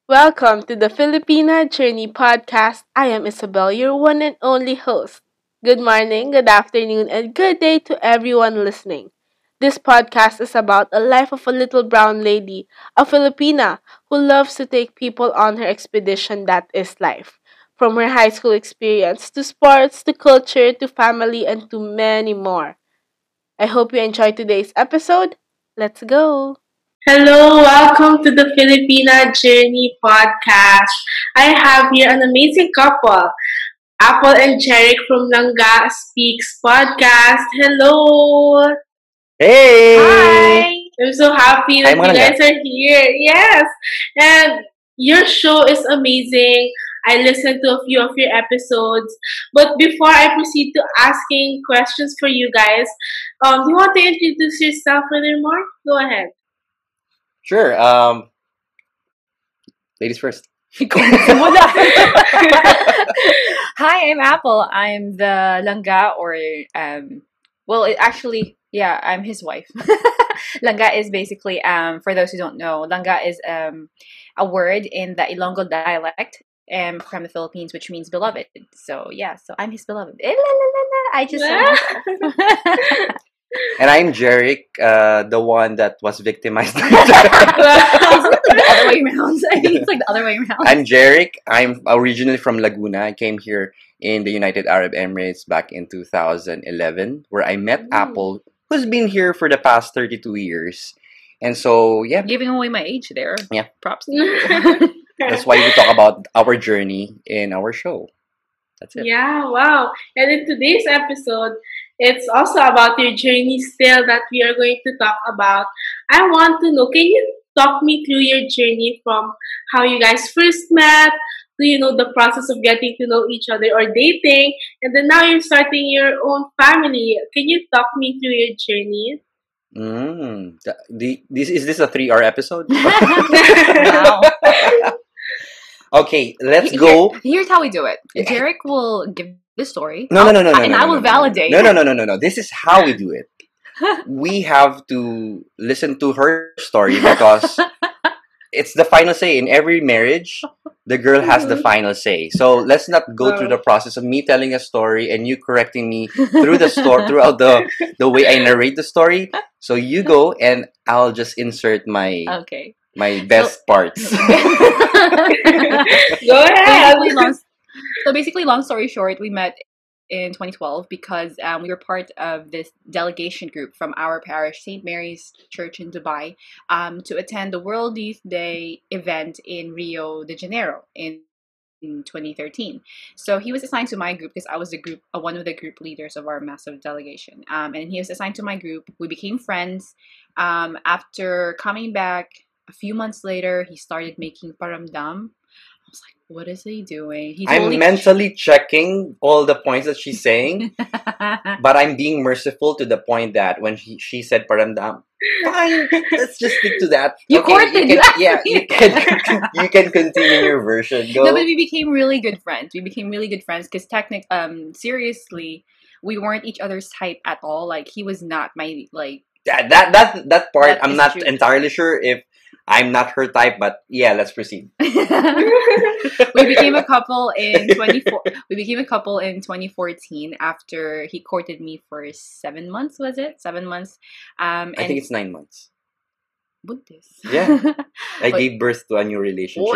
Welcome to the Filipina Journey podcast. I am Isabel, your one and only host. Good morning, good afternoon, and good day to everyone listening. This podcast is about a life of a little brown lady, a Filipina who loves to take people on her expedition that is life. From her high school experience to sports to culture to family and to many more. I hope you enjoy today's episode. Let's go! Hello, welcome to the Filipina Journey podcast. I have here an amazing couple, Apple and Jeric from Langga Speaks podcast. Hello. Hey! Hi. I'm so happy Hi, that you mga langga. guys are here. Yes. And your show is amazing. I listened to a few of your episodes. But before I proceed to asking questions for you guys, do you want to introduce yourself furthermore? Go ahead. Sure. Ladies first. Hi, I'm Apple. I'm the Langga or actually, yeah, I'm his wife. Langga is basically for those who don't know, Langga is a word in the Ilonggo dialect from the Philippines, which means beloved. So yeah, so I'm his beloved. Eh, la, la, la, la. I just And I'm Jeric, the one that was victimized. Isn't it like the other way around? I think it's like the other way around. I'm Jeric. I'm originally from Laguna. I came here in the United Arab Emirates back in 2011, where I met Apple, who's been here for the past 32 years. And so, yeah, Giving away my age there. Yeah. Props to you. that's why we talk about our journey in our show. That's it. Yeah, wow. And in today's episode, it's also about your journey still that we are going to talk about. I want to know, can you talk me through your journey from how you guys first met to, the process of getting to know each other or dating, and then now you're starting your own family. Can you talk me through your journey? Is this a 3-hour episode? Wow. Okay, let's go. Here's how we do it. Derek will give the story. No. And No, I will no. validate. No. This is how we do it. We have to listen to her story because it's the final say. In every marriage, the girl has the final say. So let's not go through the process of me telling a story and you correcting me through the story throughout the way I narrate the story. So you go and I'll just insert my Okay. my best parts. Go ahead. Basically, long story short, we met in 2012 because we were part of this delegation group from our parish, St. Mary's Church in Dubai, to attend the World Youth Day event in Rio de Janeiro in 2013. So he was assigned to my group because I was one of the group leaders of our massive delegation. And he was assigned to my group. We became friends. After coming back a few months later, he started making paramdam. I was like, what is he doing? I'm mentally checking all the points that she's saying, but I'm being merciful to the point that when she said paramdam, fine, let's just stick to that. You courted, you can continue your version. Go. No, but we became really good friends. Because seriously, we weren't each other's type at all. Like he was not my like. That part, That I'm is not true. entirely sure if I'm not her type, but yeah, let's proceed. We became a couple in 2014 after he courted me for 7 months. Was it 7 months? I think it's 9 months. Buntis. Yeah. I But- gave birth to a new relationship.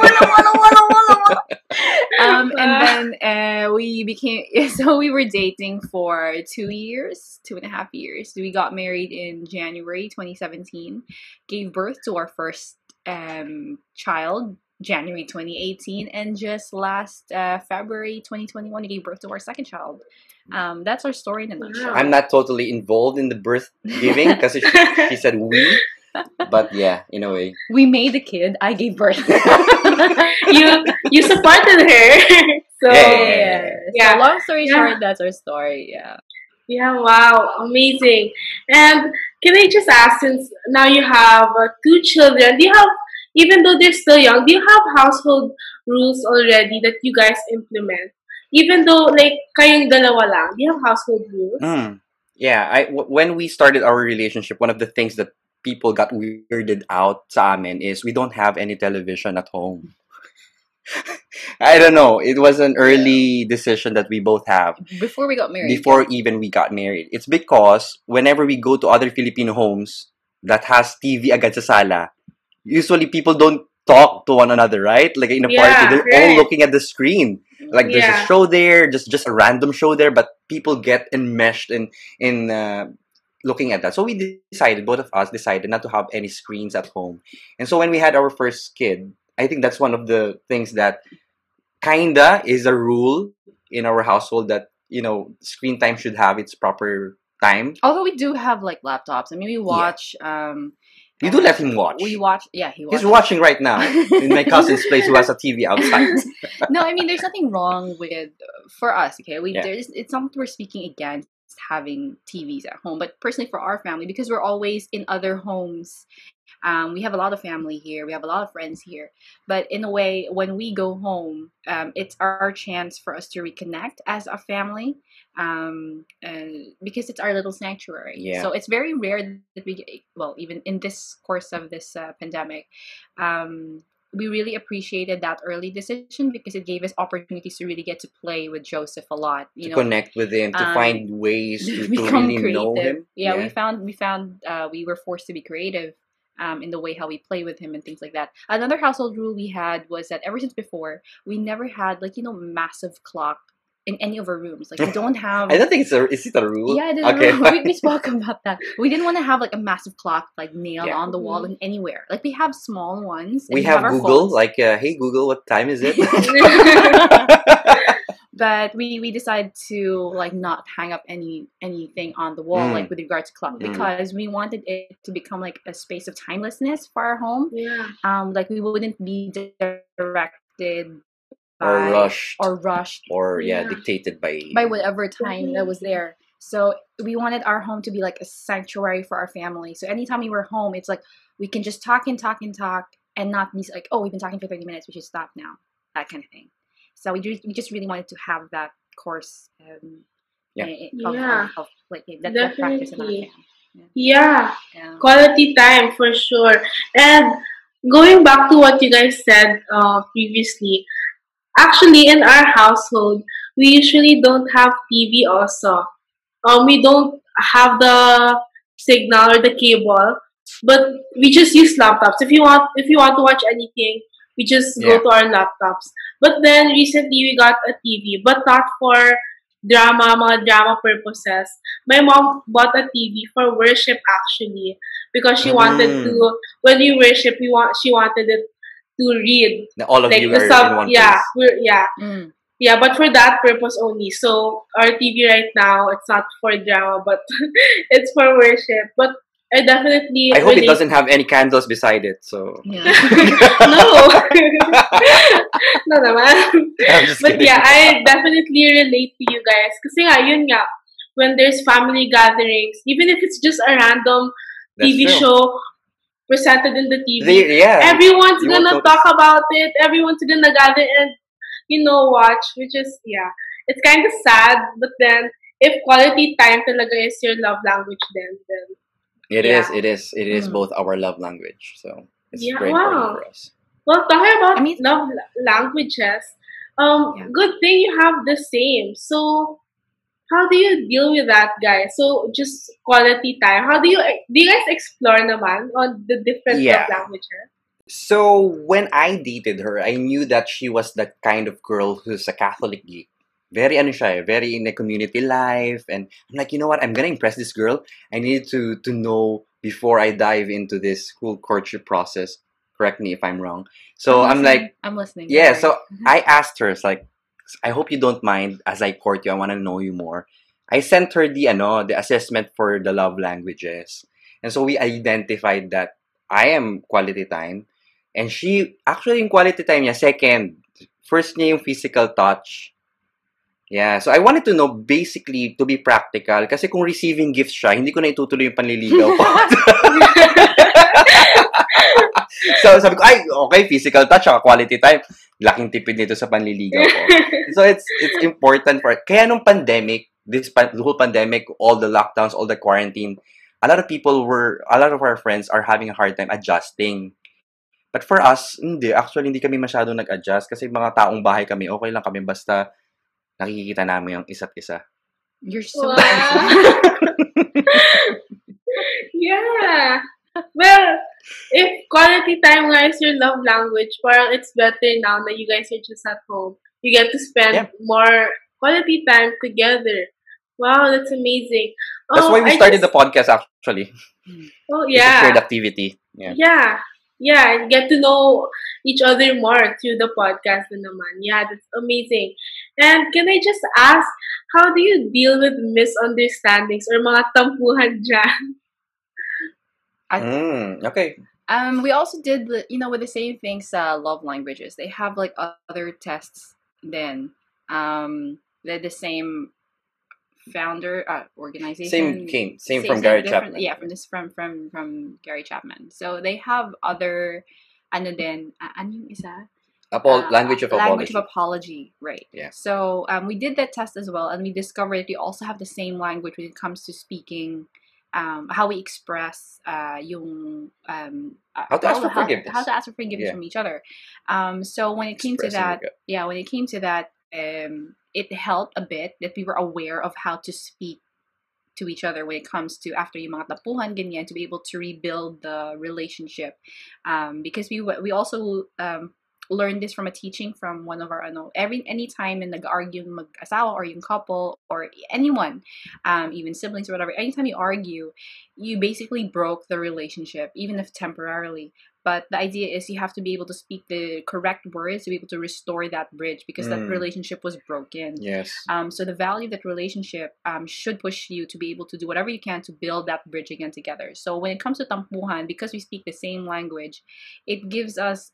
And then we became so we were dating for 2.5 years. We got married in January 2017, gave birth to our first child January 2018, and just last February 2021 we gave birth to our second child. That's our story in a nutshell. I'm not totally involved in the birth giving because she said we, but yeah, in a way. We made a kid. I gave birth. You supported her. So Yeah. So long story Yeah. short, that's our story. Yeah. yeah, wow, amazing. And can I just ask, since now you have two children, do you have, even though they're still young, do you have household rules already that you guys implement? Even though like kayong dalawa lang, do you have household rules? Yeah, when we started our relationship, one of the things that people got weirded out sa amin is we don't have any television at home. I don't know. It was an early decision that we both have Before we got married. before even we got married. It's because whenever we go to other Filipino homes that has TV agad sa sala, usually people don't talk to one another, right? Like in a Yeah, party, they're all right. looking at the screen. Like there's a Yeah. show there, just a random show there, but people get enmeshed in looking at that. So we decided, both of us decided not to have any screens at home. And so when we had our first kid, I think that's one of the things that kinda is a rule in our household that screen time should have its proper time. Although we do have like laptops. I mean, we watch. You do let him watch. We watch. Yeah, he watches. He's watching right now in my cousin's place who has a TV outside. No, I mean, there's nothing wrong with for us. Okay, Yeah. it's not that we're speaking against having TVs at home, but personally for our family, because we're always in other homes. We have a lot of family here. We have a lot of friends here. But in a way, when we go home, it's our chance for us to reconnect as a family, because it's our little sanctuary. Yeah. So it's very rare that well, even in this course of this pandemic, we really appreciated that early decision because it gave us opportunities to really get to play with Joseph a lot. To connect with him, to find ways to become really know him. Yeah, we found we were forced to be creative in the way how we play with him and things like that. Another household rule we had was that ever since before, we never had massive clock in any of our rooms. Like we don't have. I don't think is it a rule? Yeah, Okay. we spoke about that. We didn't want to have like a massive clock like nailed Yeah. on the wall and anywhere. Like we have small ones. and We have our Google, phones. like, hey Google, what time is it? But we decided to like not hang up anything on the wall Mm. like with regard to clock Mm. because we wanted it to become like a space of timelessness for our home. Yeah. Like we wouldn't be directed or by rushed, or rushed or Yeah. dictated by whatever time that was there. So we wanted our home to be like a sanctuary for our family. So anytime we were home, it's like we can just talk and talk and talk and not be like, oh, we've been talking for 30 minutes, we should stop now, that kind of thing. So we just really wanted to have that course Yeah. of like that practice in our Definitely. family. Yeah. Yeah. Quality time for sure. And going back to what you guys said previously, actually in our household, we usually don't have TV also. We don't have the signal or the cable, but we just use laptops. If you want to watch anything, we just go Yeah. to our laptops. But then recently we got a TV, but not for mga drama purposes. My mom bought a TV for worship actually because she wanted to, when we worship, she wanted it to read all of like you the are sub. in one Yeah, place. Mm. yeah, but for that purpose only. So our TV right now, it's not for drama, but it's for worship. But I definitely I hope it relate. doesn't have any candles beside it. So Yeah. No, no naman. I'm just But kidding. yeah, I definitely relate to you guys. Kasi nga, yun nga, when there's family gatherings, even if it's just a random That's TV true. show presented in the TV, Yeah. everyone's you won't gonna notice. talk about it. Everyone's gonna gather and watch. Which is it's kind of sad. But then if quality time talaga is your love language, then It Yeah. is Mm. both our love language. So it's Yeah, very wow. important for us. well, talking about I mean- love languages, Yeah. good thing you have the same. So how do you deal with that, guys? So just quality time. How do you guys explore naman on the different Yeah. love languages? So when I dated her, I knew that she was that kind of girl who's a Catholic geek. Very very in a community life, and I'm like, you know what? I'm gonna impress this girl. I need to know before I dive into this whole courtship process. Correct me if I'm wrong. So I'm like, I'm listening. yeah. Sorry. So I asked her, it's like, I hope you don't mind as I court you. I want to know you more. I sent her the assessment for the love languages, and so we identified that I am quality time, and she actually in quality time niya second. First niya yung physical touch. Yeah, so I wanted to know basically to be practical kasi kung receiving gifts siya, hindi ko na itutuloy yung panliligaw ko. So sabi ko, ay, okay, physical touch, quality time. Laking tipid nito sa panliligaw ko. So it's important for kaya nung pandemic, the whole pandemic, all the lockdowns, all the quarantine, a lot of our friends are having a hard time adjusting. But for us, hindi. Actually, hindi kami masyadong nag-adjust kasi mga taong bahay kami, okay lang kami basta nakikita namin yung isa't isa. You're so Wow. nice. Yeah. Well, if quality time nga is your love language, parang it's better now that you guys are just at home. You get to spend Yeah. more quality time together. Wow, that's amazing. That's why we started the podcast actually. Oh, It's a shared yeah. activity. Yeah. Yeah. Yeah, and get to know each other more through the podcast na naman. Yeah, that's amazing. And can I just ask, how do you deal with misunderstandings or mga tampuhan dyan? Okay. We also did with the same things, love languages. They have like other tests then. They're the same founder organization. Same from Gary different- Chapman. Yeah, from Gary Chapman. So they have other ano din, ano yung isa? Language of Language apology. of apology, right? Yeah. So we did that test as well, and we discovered that we also have the same language when it comes to speaking, how we express yung How to ask for forgiveness. how to ask for forgiveness Yeah. from each other. So when it came to Expressing that, regret. when it came to that, it helped a bit that we were aware of how to speak to each other when it comes to after yung mga tapuhan ganyan, to be able to rebuild the relationship, because we also learned this from a teaching from one of our anytime in nag-argue yung mag-asawa or yung couple or anyone, even siblings or whatever, anytime you argue, you basically broke the relationship, even if temporarily. But the idea is you have to be able to speak the correct words to be able to restore that bridge, because that relationship was broken. Yes. So the value of that relationship should push you to be able to do whatever you can to build that bridge again together. So when it comes to tampuhan, because we speak the same language, it gives us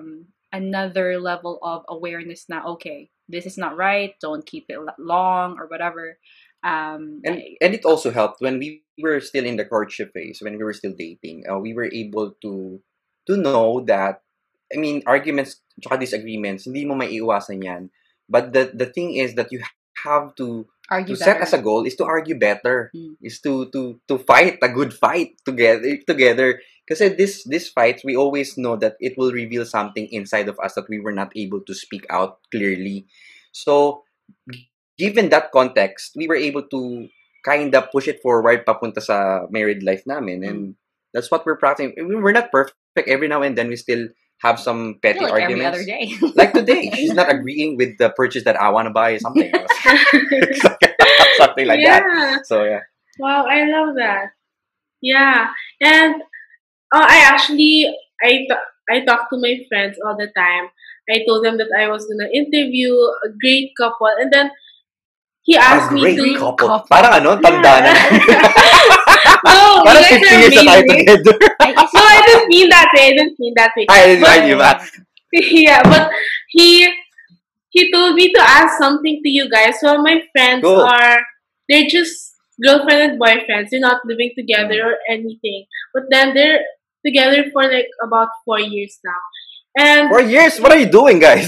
another level of awareness na, okay, this is not right, don't keep it long or whatever. And it also helped when we were still in the courtship phase, when we were still dating. We were able to know that, I mean, arguments tsaka disagreements, hindi mo maiiwasan yan. But the thing is that you have to argue set better. as a goal is to argue better, is to fight a good fight together. Because this fight, we always know that it will reveal something inside of us that we were not able to speak out clearly. So, given that context, we were able to kind of push it forward papunta sa married life namin, and that's what we're practicing. We're not perfect. Every now and then, we still have some petty like every arguments. other day. Like today, she's not agreeing with the purchase that I want to buy, something something like that. Yeah. So yeah. Wow, I love that. Yeah. And I talk to my friends all the time. I told them that I was gonna interview a great couple, and then he asked me to. couple. Parang ano, tanda na. No, Parang you guys 50 are years na tayo amazing. together. No, I didn't mean that way. I didn't mean that way. I But- knew that. Yeah, but he told me to ask something to you guys. So my friends Cool. they're just girlfriend and boyfriends. They're not living together or anything. But then they're together for like about 4 years now. And 4 years? What are you doing, guys?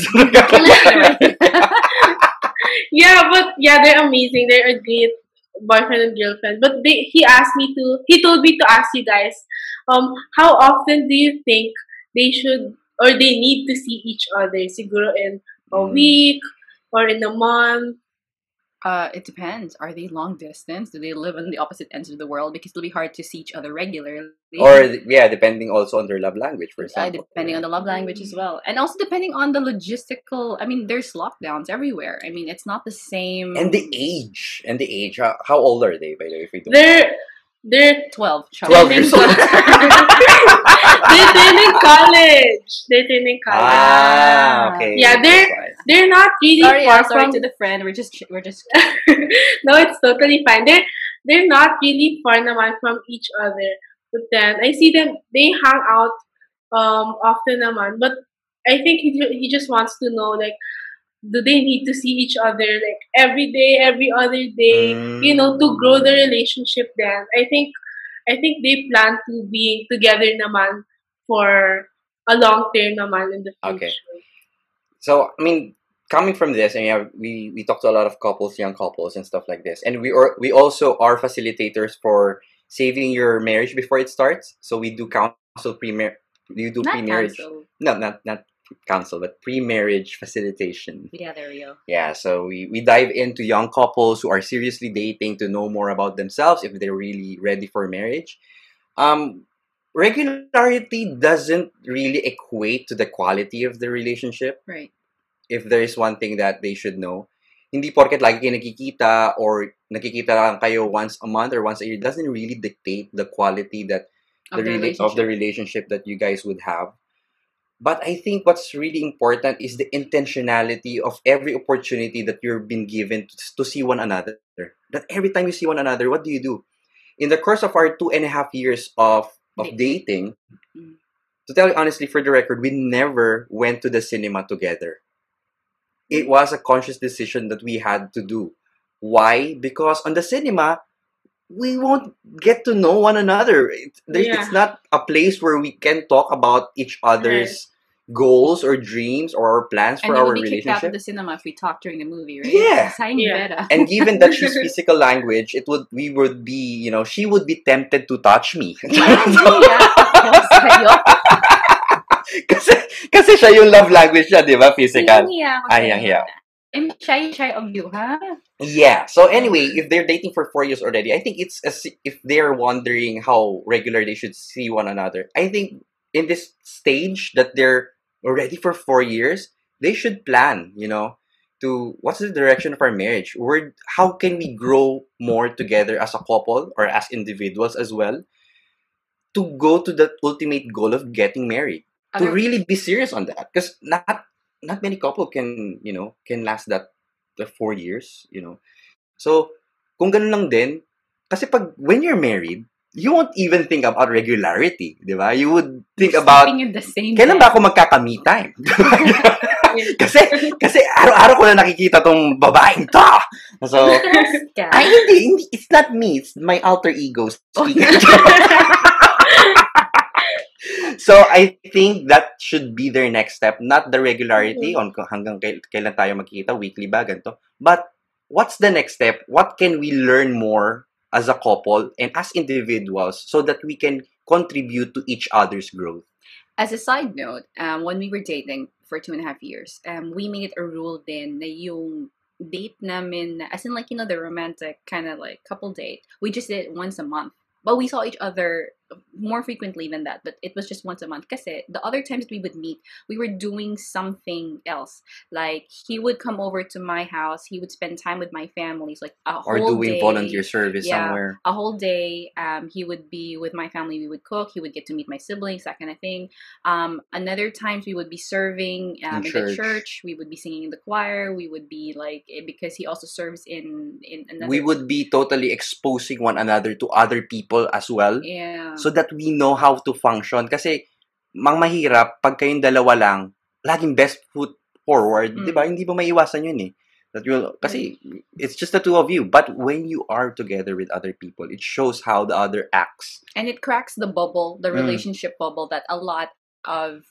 yeah, but yeah, they're amazing. They're a great boyfriend and girlfriend. But he told me to ask you guys, how often do you think they should or they need to see each other? Siguro in a week or in a month? It depends. Are they long distance? Do they live on the opposite ends of the world? Because it'll be hard to see each other regularly. Or, yeah, depending also on their love language, for example. Depending on the love language as well. And also depending on the logistical. I mean, there's lockdowns everywhere. I mean, it's not the same. And the age. How old are they, by the way, if we don't They're 12. 12 years old. they're in college. They're in college. Ah, okay. Yeah, That's why. They're not really Sorry, far sorry from to the friend. We're just. no, it's totally fine. They're not really far naman from each other. But then I see them. They hang out often naman. But I think he just wants to know, like, do they need to see each other like every day, every other day, to grow the relationship? Then I think they plan to be together naman for a long term naman in the future. Okay. So, I mean, coming from this, and yeah, we talk to a lot of couples, young couples, and stuff like this, and we also are facilitators for saving your marriage before it starts. So we do counsel we do Not pre-marriage. counsel. No, not counsel, but pre-marriage facilitation. Yeah, there we go. Yeah, so we dive into young couples who are seriously dating to know more about themselves if they're really ready for marriage. Um, Regularity doesn't really equate to the quality of the relationship. Right. If there is one thing that they should know, hindi porket lagi kayo nakikita or nakikita lang kayo once a month or once a year doesn't really dictate the quality that Of the of the relationship. relationship that you guys would have. But I think what's really important is the intentionality of every opportunity that you've been given to see one another. That every time you see one another, what do? In the course of our 2.5 years of dating, Mm. to tell you honestly, for the record, we never went to the cinema together. It was a conscious decision that we had to do. Why? Because on the cinema, we won't get to know one another. Yeah. It's not a place where we can talk about each other's goals or dreams or our plans And for we our would be kicked out of relationship. the cinema if we talked during the movie, right? Yeah. Sayang Yeah. Vera. And given that she's physical language, we would be, she would be tempted to touch me. Nahiya ako sa'yo. kasi, kasi siya yung love language niya, di ba? Physical. Nahiya ako Ay, sa'yo. ang hiya. I'm shy of you, ha? Yeah. So anyway, if they're dating for 4 years already, I think if they're wondering how regular they should see one another, I think in this stage that they're already for 4 years, they should plan, to what's the direction of our marriage? How can we grow more together as a couple or as individuals as well to go to that ultimate goal of getting married? To really be serious on that, because not many couple can last that the 4 years. So kung ganun lang din, kasi when you're married, you won't even think about regularity, di ba? You would think about Sleeping in the same kailan ba ako magkaka-me time? kasi araw-araw ko na nakikita tong babaeng to. So ay hindi, it's not me, it's my alter ego speaking. So I think that should be their next step, not the regularity on hanggang kailan tayo magkikita, weekly ba, ganito. But what's the next step? What can we learn more as a couple and as individuals so that we can contribute to each other's growth? As a side note, when we were dating for 2.5 years, we made it a rule then na yung date namin, as in like, the romantic kind of like couple date, we just did it once a month. But we saw each other more frequently than that, but it was just once a month. Kasi the other times we would meet, we were doing something else. Like, he would come over to my house, he would spend time with my family, so like a whole day. Or doing volunteer service Yeah, somewhere. a whole day. He would be with my family, we would cook, he would get to meet my siblings, that kind of thing. Another times we would be serving in the church, we would be singing in the choir, we would be like, because he also serves in another. We would be totally exposing one another to other people as well. Yeah. So that we know how to function. Kasi, mahirap, pag kayong dalawa lang, laging best foot forward, di ba? Hindi ba maiwasan yun eh. Kasi, it's just the two of you. But when you are together with other people, it shows how the other acts. And it cracks the bubble, the relationship bubble that a lot of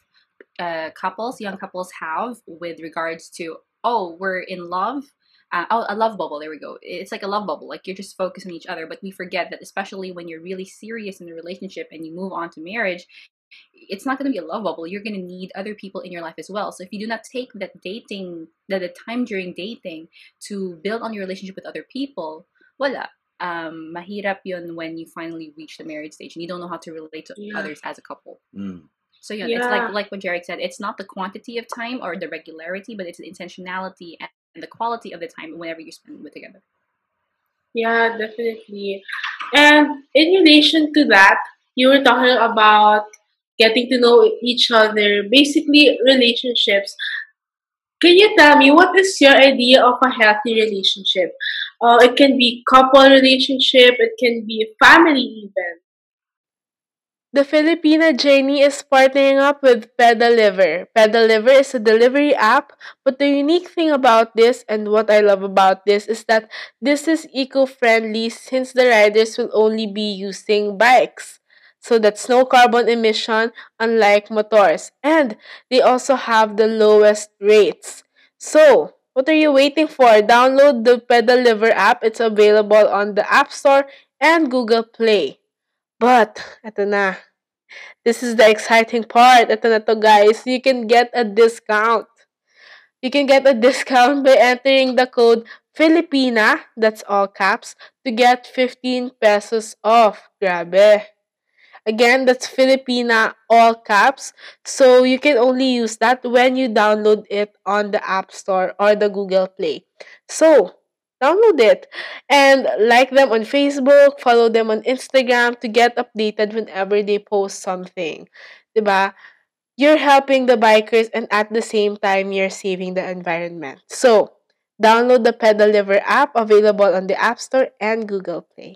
young couples have with regards to, we're in love. A love bubble, there we go. It's like a love bubble, like you're just focused on each other, but we forget that, especially when you're really serious in the relationship and you move on to marriage, it's not going to be a love bubble. You're going to need other people in your life as well. So if you do not take that the time during dating to build on your relationship with other people, wala. Mahirap yun when you finally reach the marriage stage and you don't know how to relate to others as a couple. So it's like what Jarek said, it's not the quantity of time or the regularity, but it's the intentionality and the quality of the time whenever you spend it together. Yeah, definitely. And in relation to that, you were talking about getting to know each other, basically relationships. Can you tell me what is your idea of a healthy relationship? It can be couple relationship, it can be family even. The Filipina Journey is partnering up with Pedaliver. Pedaliver is a delivery app, but the unique thing about this and what I love about this is that this is eco-friendly since the riders will only be using bikes. So that's no carbon emission unlike motors. And they also have the lowest rates. So, what are you waiting for? Download the Pedaliver app. It's available on the App Store and Google Play. But, eto na. This is the exciting part. Ito na to, guys. You can get a discount. You can get a discount by entering the code Filipina, that's all caps, to get 15 pesos off. Grabe. Again, that's Filipina, all caps. So you can only use that when you download it on the App Store or the Google Play. So, download it and like them on Facebook, follow them on Instagram to get updated whenever they post something. 'Di ba? You're helping the bikers and at the same time you're saving the environment. So, download the Pedal Liver app available on the App Store and Google Play.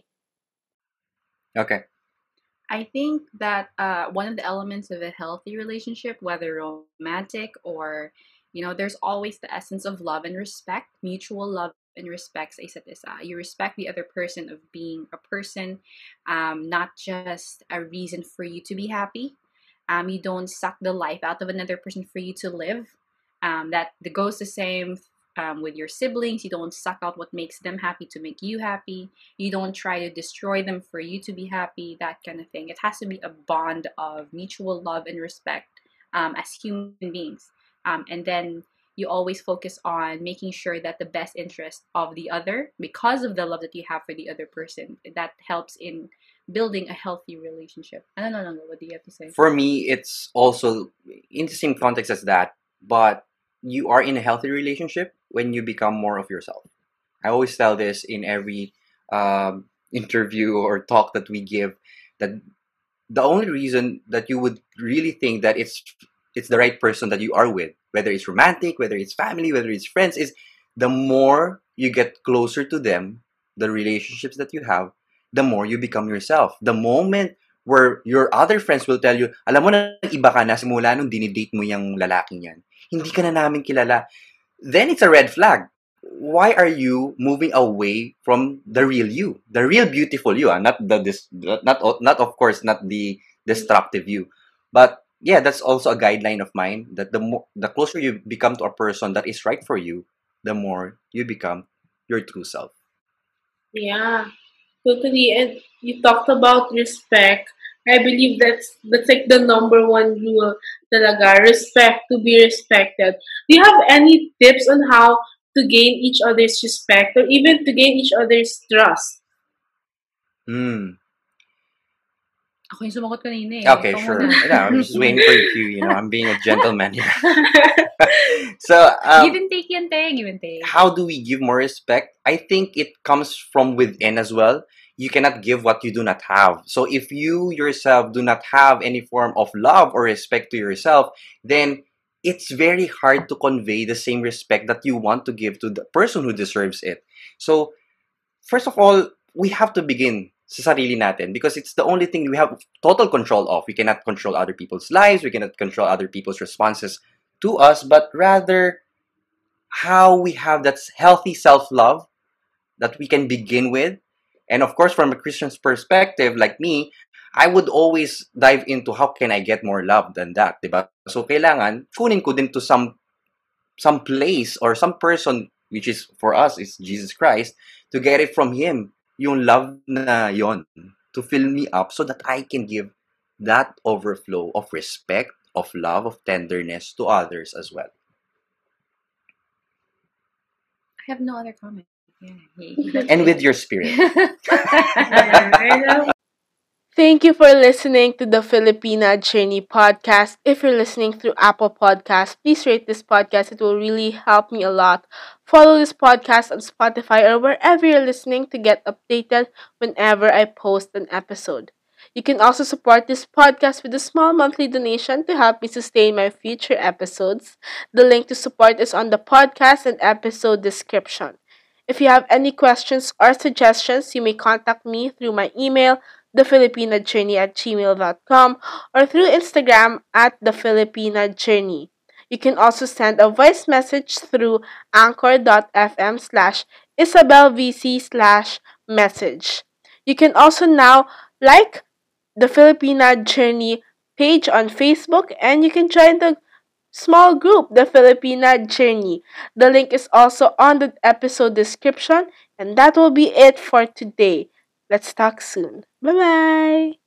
Okay. I think that one of the elements of a healthy relationship, whether romantic or, there's always the essence of love and respect, mutual love and respect sa isa't isa. You respect the other person of being a person, not just a reason for you to be happy. You don't suck the life out of another person for you to live. That goes the same with your siblings. You don't suck out what makes them happy to make you happy. You don't try to destroy them for you to be happy, that kind of thing. It has to be a bond of mutual love and respect as human beings. And then you always focus on making sure that the best interest of the other, because of the love that you have for the other person, that helps in building a healthy relationship. I don't know. What do you have to say? For me, it's also in the same context as that, but you are in a healthy relationship when you become more of yourself. I always tell this in every interview or talk that we give, that the only reason that you would really think that it's the right person that you are with, whether it's romantic, whether it's family, whether it's friends, is the more you get closer to them, the relationships that you have, the more you become yourself. The moment where your other friends will tell you, alam mo na, iba ka na simula nung dinidate mo yung lalaking yan. Hindi ka na namin kilala. Then it's a red flag. Why are you moving away from the real you, the real beautiful you? Not the not of course not the destructive you, but yeah, that's also a guideline of mine. That the closer you become to a person that is right for you, the more you become your true self. Yeah, totally. And you talked about respect. I believe that's like the number one rule talaga. Respect, to be respected. Do you have any tips on how to gain each other's respect or even to gain each other's trust? Hmm. Ako yung sumagot kanina eh. Okay, Ikaw sure. muna. Yeah, I'm just waiting for your cue. I'm being a gentleman here. So, Give and take yan, te. Give and take. how do we give more respect? I think it comes from within as well. You cannot give what you do not have. So if you yourself do not have any form of love or respect to yourself, then it's very hard to convey the same respect that you want to give to the person who deserves it. So first of all, we have to begin sa sarili natin because it's the only thing we have total control of. We cannot control other people's lives. We cannot control other people's responses to us, but rather how we have that healthy self-love that we can begin with. And of course, from a Christian's perspective, like me, I would always dive into how can I get more love than that, diba? So kailangan kunin ko din to some place or some person, which is for us is Jesus Christ, to get it from Him, yung love na yon, to fill me up so that I can give that overflow of respect, of love, of tenderness to others as well. I have no other comment. And with your spirit. Thank you for listening to the Filipina Journey podcast. If you're listening through Apple Podcasts, please rate this podcast. It will really help me a lot. Follow this podcast on Spotify or wherever you're listening to get updated whenever I post an episode. You can also support this podcast with a small monthly donation to help me sustain my future episodes. The link to support is on the podcast and episode description. If you have any questions or suggestions, you may contact me through my email, thefilipinajourney@gmail.com, or through Instagram at thefilipinajourney. You can also send a voice message through anchor.fm/isabelvc/message. You can also now like the Filipina Journey page on Facebook and you can join the small group, the Filipina Journey. The link is also on the episode description, and that will be it for today. Let's talk soon. Bye bye.